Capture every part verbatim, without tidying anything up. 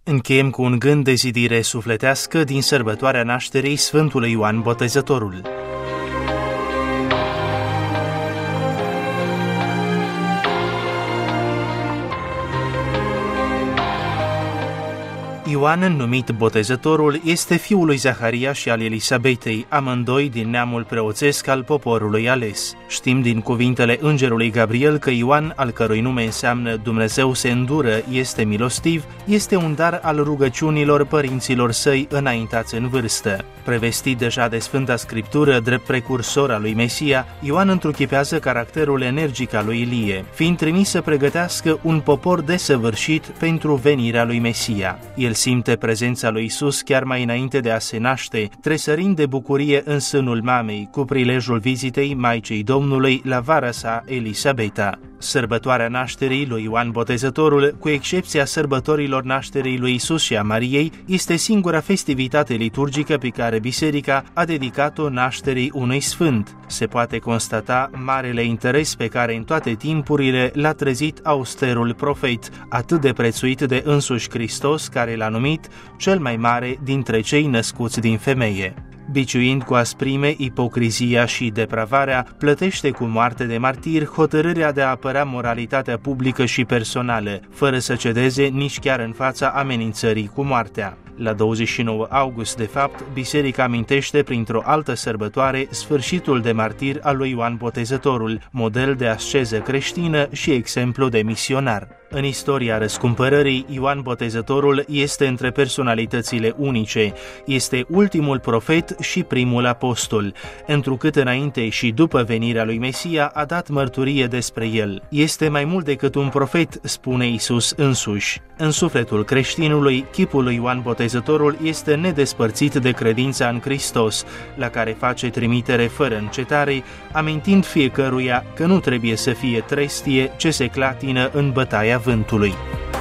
Încheiem cu un gând de zidire sufletească din sărbătoarea nașterii Sfântului Ioan Botezătorul. Ioan, numit Botezătorul, este fiul lui Zaharia și al Elisabetei, amândoi din neamul preoțesc al poporului ales. Știm din cuvintele îngerului Gabriel că Ioan, al cărui nume înseamnă Dumnezeu se îndură, este milostiv, este un dar al rugăciunilor părinților săi înaintați în vârstă. Prevestit deja de Sfânta Scriptură, drept precursor al lui Mesia, Ioan întruchipează caracterul energic al lui Ilie, fiind trimis să pregătească un popor desăvârșit pentru venirea lui Mesia. El simte prezența lui Isus chiar mai înainte de a se naște, tresărind de bucurie în sânul mamei, cu prilejul vizitei Maicii Domnului la vara sa Elisabeta. Sărbătoarea nașterii lui Ioan Botezătorul, cu excepția sărbătorilor nașterii lui Isus și a Mariei, este singura festivitate liturgică pe care Biserica a dedicat-o nașterii unui sfânt. Se poate constata marele interes pe care în toate timpurile l-a trezit austerul profet, atât de prețuit de însuși Hristos, care l-a numit cel mai mare dintre cei născuți din femeie. Biciuind cu asprime ipocrizia și depravarea, plătește cu moarte de martir hotărârea de a apăra moralitatea publică și personală, fără să cedeze nici chiar în fața amenințării cu moartea. La douăzeci și nouă august, de fapt, Biserica amintește printr-o altă sărbătoare sfârșitul de martir al lui Ioan Botezătorul, model de asceză creștină și exemplu de misionar. În istoria răscumpărării, Ioan Botezătorul este între personalitățile unice, este ultimul profet și primul apostol, întrucât înainte și după venirea lui Mesia a dat mărturie despre el. Este mai mult decât un profet, spune Isus însuși. În sufletul creștinului, chipul lui Ioan Botezătorul este nedespărțit de credința în Hristos, la care face trimitere fără încetare, amintind fiecăruia că nu trebuie să fie trestie ce se clatină în bătaia vântului.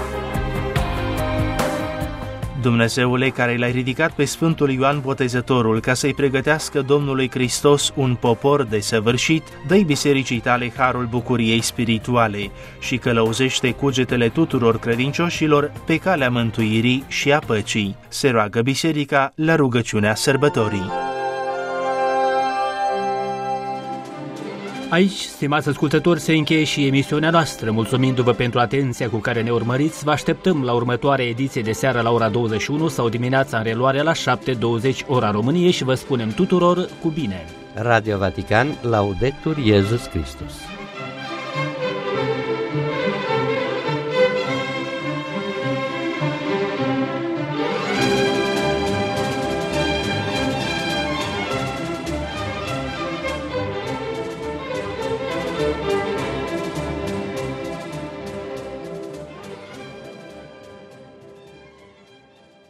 Dumnezeule, care l-ai ridicat pe Sfântul Ioan Botezătorul ca să-i pregătească Domnului Hristos un popor desăvârșit, dă-i bisericii tale harul bucuriei spirituale și călăuzește cugetele tuturor credincioșilor pe calea mântuirii și a păcii. Se roagă biserica la rugăciunea sărbătorii. Aici, stimați ascultători, se încheie și emisiunea noastră. Mulțumindu-vă pentru atenția cu care ne urmăriți, vă așteptăm la următoarea ediție de seară la ora douăzeci și unu sau dimineața în reluare la șapte douăzeci ora României și vă spunem tuturor cu bine. Radio Vatican, Laudetur Jesus Christus.